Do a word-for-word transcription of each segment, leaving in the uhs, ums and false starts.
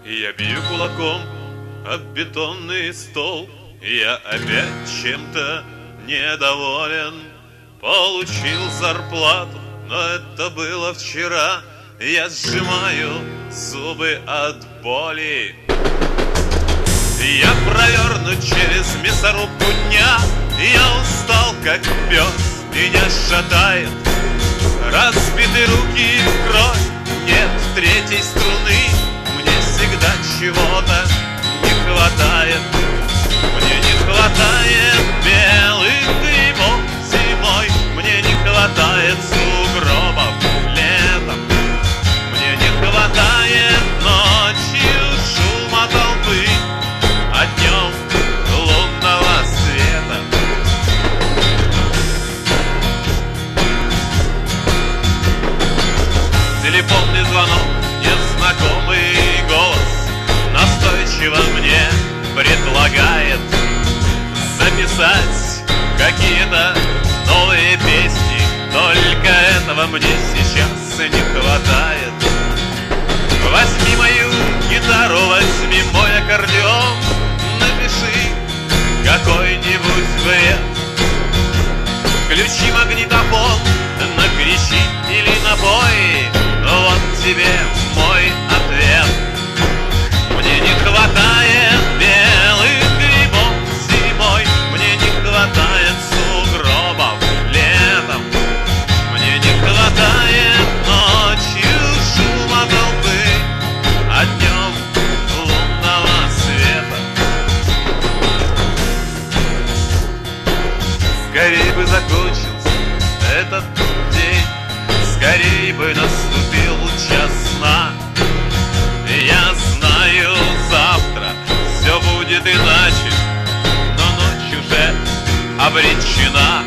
Я бью кулаком об бетонный стол. Я опять чем-то недоволен. Получил зарплату, но это было вчера. Я сжимаю зубы от боли. Я проверну через мясорубку дня. Я устал, как пес, меня шатает. Разбиты руки в кровь, нет третьей струны. Мне всегда чего-то не хватает. Мне не хватает белых грибов зимой. Мне не хватает сугробов летом. Мне не хватает ночью шума толпы, а днем лунного света. Телефонный звонок, незнакомый голос настойчиво мне предлагает записать какие-то новые песни. Только этого мне сейчас не хватает. Возьми мою гитару, возьми мой аккордеон, напиши какой-нибудь бред. Включи магнитофон, накричи или напой. Вот тебе мой ответ. Мне не хватает белых грибов зимой. Мне не хватает сугробов летом. Мне не хватает ночью шума толпы, а днем лунного света. Скорей бы закончился этот день, скорей бы наступил час сна. Я знаю, завтра все будет иначе, но ночь уже обречена.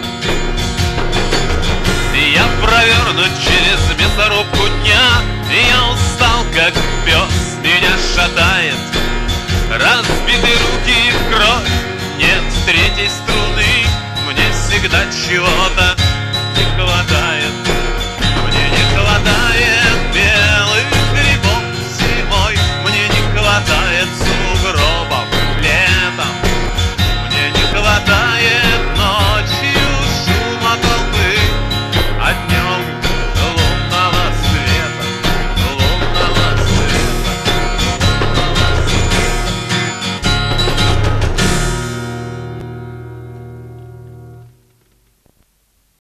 Я проверну через мясорубку дня. Я устал, как пес, меня шатает. Разбиты руки в кровь, нет третьей струны. Мне всегда чего-то